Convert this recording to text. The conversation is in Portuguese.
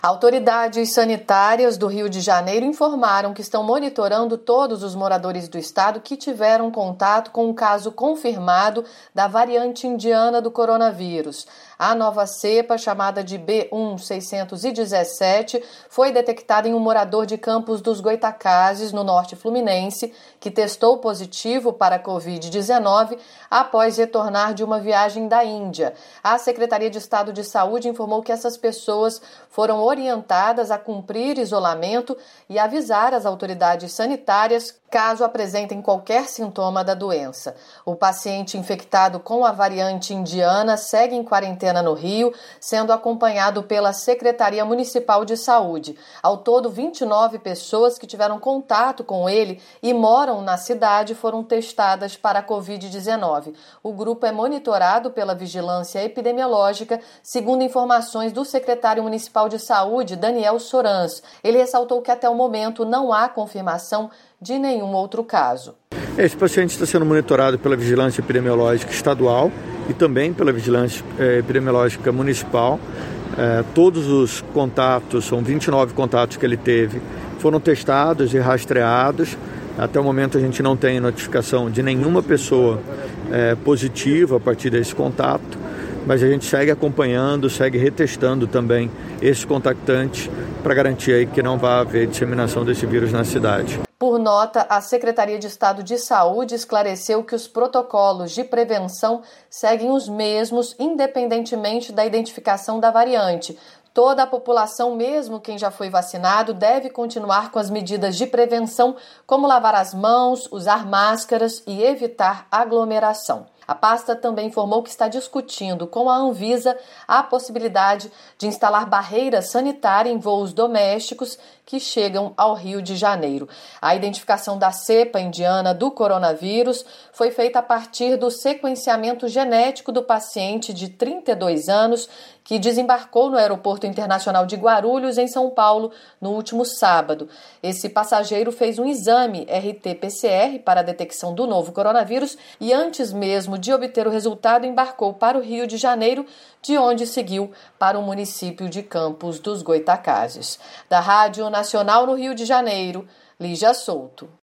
Autoridades sanitárias do Rio de Janeiro informaram que estão monitorando todos os moradores do estado que tiveram contato com um caso confirmado da variante indiana do coronavírus. A nova cepa, chamada de B.1.617, foi detectada em um morador de Campos dos Goytacazes, no norte fluminense, que testou positivo para a Covid-19 após retornar de uma viagem da Índia. A Secretaria de Estado de Saúde informou que essas pessoas foram orientadas a cumprir isolamento e avisar as autoridades sanitárias caso apresentem qualquer sintoma da doença. O paciente infectado com a variante indiana segue em quarentena no Rio, sendo acompanhado pela Secretaria Municipal de Saúde. Ao todo, 29 pessoas que tiveram contato com ele e moram na cidade foram testadas para a Covid-19. O grupo é monitorado pela Vigilância Epidemiológica, segundo informações do secretário municipal de Saúde, Daniel Sorans. Ele ressaltou que até o momento não há confirmação de nenhum outro caso. Esse paciente está sendo monitorado pela Vigilância Epidemiológica Estadual e também pela Vigilância Epidemiológica Municipal. Todos os contatos, são 29 contatos que ele teve, foram testados e rastreados. Até o momento a gente não tem notificação de nenhuma pessoa positiva a partir desse contato, mas a gente segue acompanhando, segue retestando também esses contactantes para garantir aí que não vai haver disseminação desse vírus na cidade. Por nota, a Secretaria de Estado de Saúde esclareceu que os protocolos de prevenção seguem os mesmos, independentemente da identificação da variante. Toda a população, mesmo quem já foi vacinado, deve continuar com as medidas de prevenção, como lavar as mãos, usar máscaras e evitar aglomeração. A pasta também informou que está discutindo com a Anvisa a possibilidade de instalar barreira sanitária em voos domésticos que chegam ao Rio de Janeiro. A identificação da cepa indiana do coronavírus foi feita a partir do sequenciamento genético do paciente de 32 anos que desembarcou no Aeroporto Internacional de Guarulhos, em São Paulo, no último sábado. Esse passageiro fez um exame RT-PCR para a detecção do novo coronavírus e, antes mesmo de obter o resultado, embarcou para o Rio de Janeiro, de onde seguiu para o município de Campos dos Goytacazes. Da Rádio Nacional no Rio de Janeiro, Lígia Souto.